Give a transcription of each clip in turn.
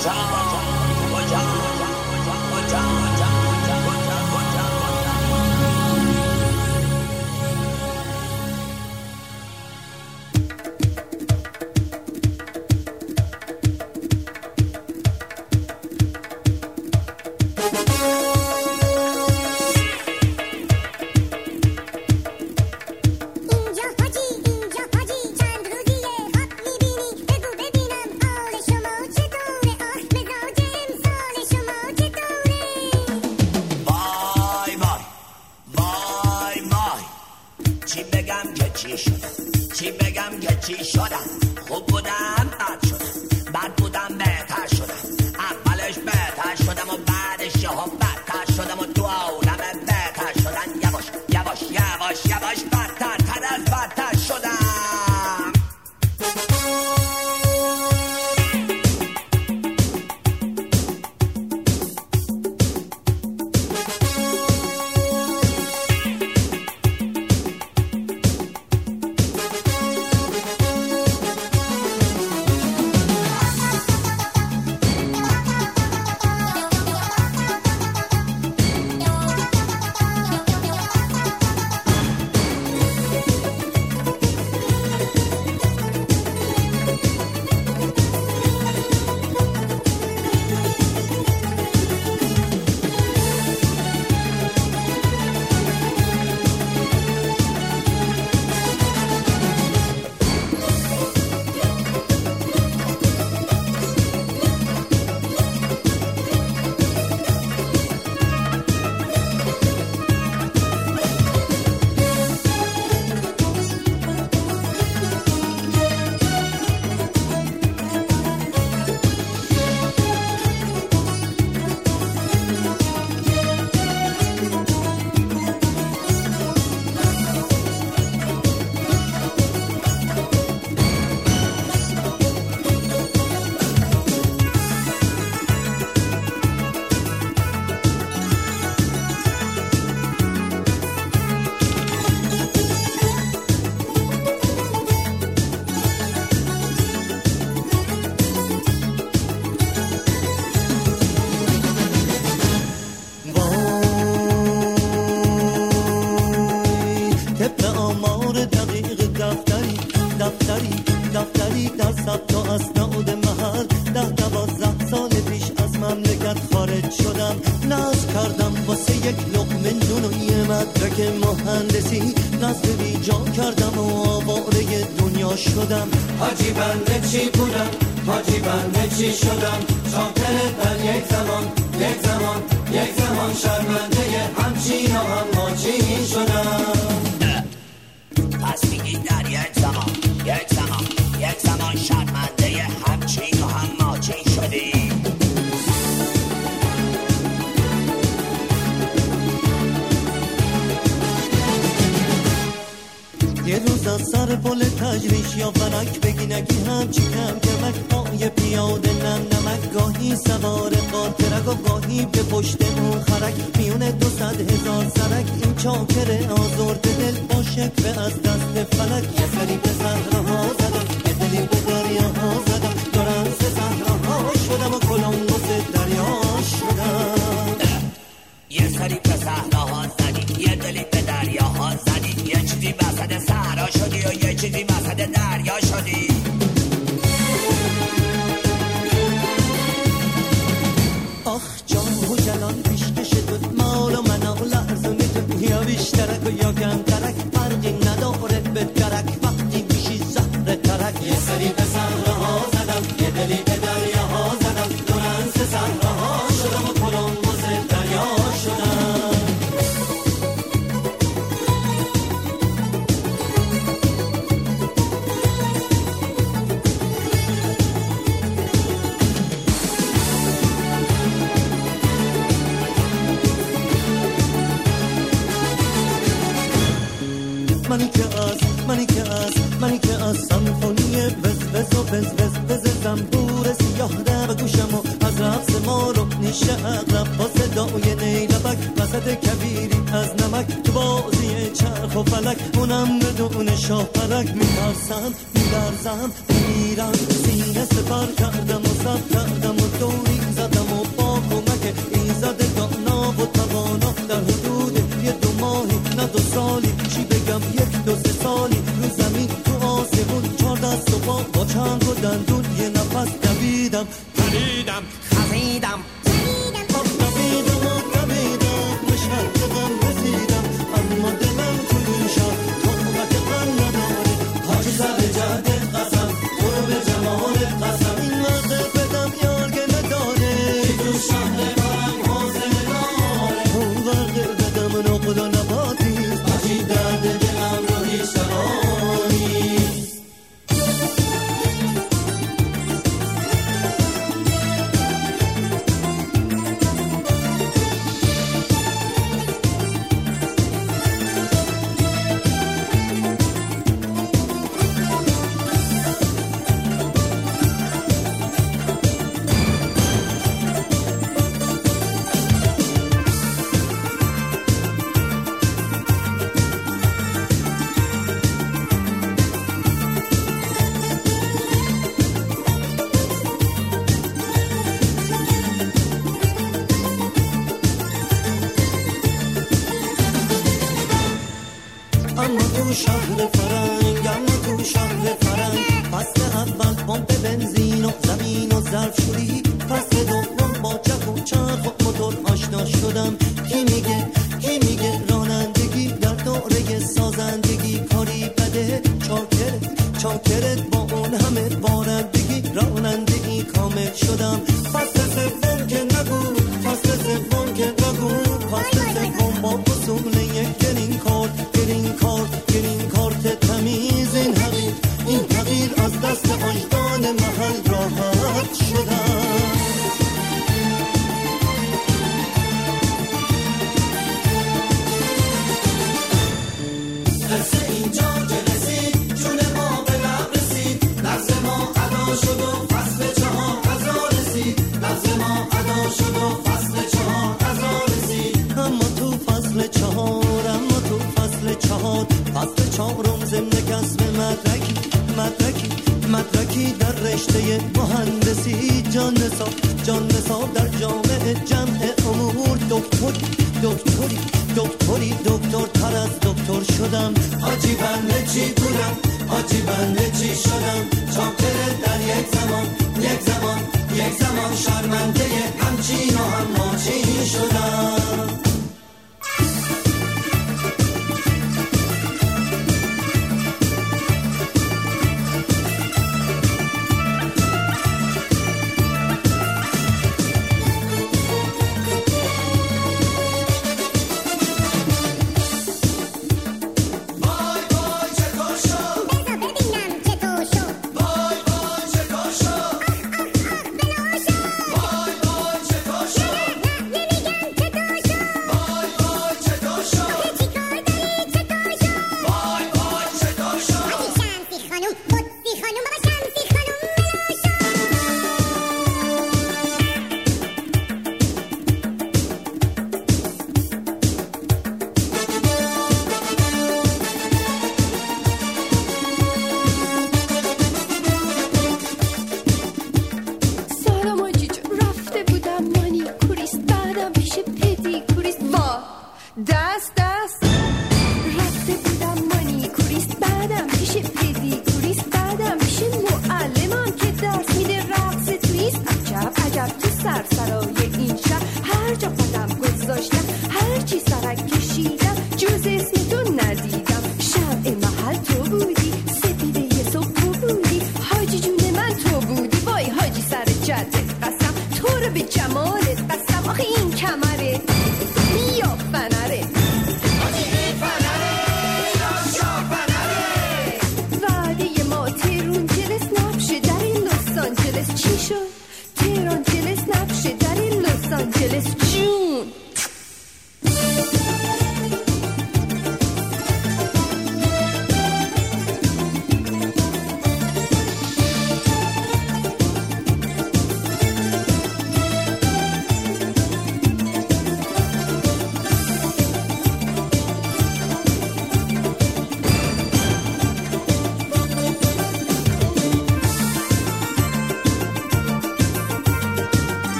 منی که از سمفونی بز بز و بز بز بز زنبور سیاه ده به گوشم و از رقص ما رو میشه اغرب با صدای نیلبک وسط کبیری از نمک تو بازی چرخ و فلک اونم بدون شاه پرک میترسم میلرزم میمیرم سینه سپر کردم و سب کردم و دوری زدم و با کمک ایزد دانا و توانا در حدود یه 2 ماهی نه 2 سالی چی بگم 1 2 3 سالی رو زمین تو آسمون 4 دست و با چنگ و دندون یه نفس دویدم پریدم خزیدم اما دلم تو این شب طاقت غم نداره حاج سر جاده قسم برو به جمال قسم این وقت بدم یارگه نداره که تو شهر برم حاضر داره اون وقت بدم نقل و نباتی حاجی درد دلم رو هیچ دوانی اما تو شهر فرنگ فصل اول پمپ بنزین و زمین و ظرف شوری فصل دوم با چک و چرخ و موتور آشنا شدم کی میگه رانندگی در دوره سازندگی کاری بده چاکرت با اون همه بارندگی رانندگی کامل شدم فصل سوم که نگو فصل سوم با اصول یک گرین کارت تمیز این تغییر از دست آجدان محل راحت شدم قصه اینجا که رسید جون ما به لب رسید لحظه ما ادا شد و فصل 4 قضا رسید لحظه ما ادا شد و فصل 4 قضا رسید اما تو فصل 4 فصل 4 ضمن کسب مدرکی در رشته مهندسی جان نصاب در جامعه جمع امور دکتر تر از دکتر شدم حاجی بنده چی شدم چاکر در یک زمان شرمنده همچین و هماچین شدم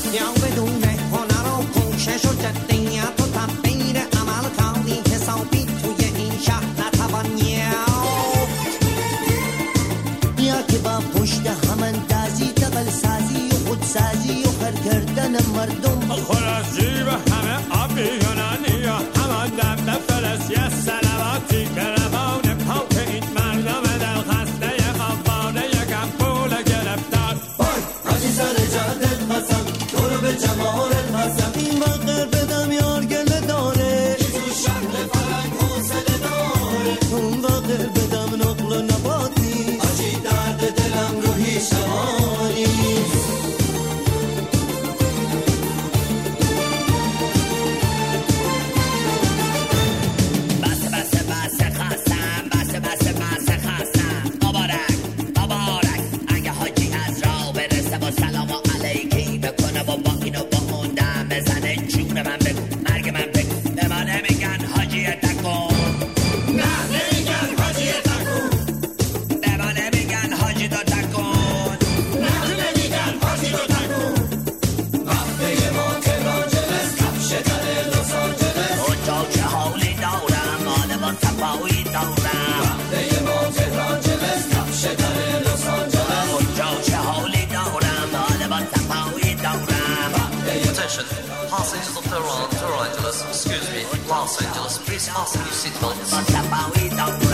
یا بدون هنر و کوشش و جدیت و تبدیل عمل کاری حسابی توی این شهر نتوان یافت. یا که با پشت هماندازی دبل سازی و خودسازی و کار کردن مردم خلاصی به همه آبی یونانی یا همان دم فلس یه سلواتی که روان پاک این مردم دل خسته افغانه یکم پول گرفتار. حاجی سر جادت بسم تو رو به جمالت بسم این وقت بدم یار گله داره تو شهر فرنگ حوصله داره اون وقت بدم نقل و نباتی حاجی درد دلم رو هیچ نمانی. Passengers of Tehran to Los Angeles, excuse me, Los Angeles, please fasten your seatbelts.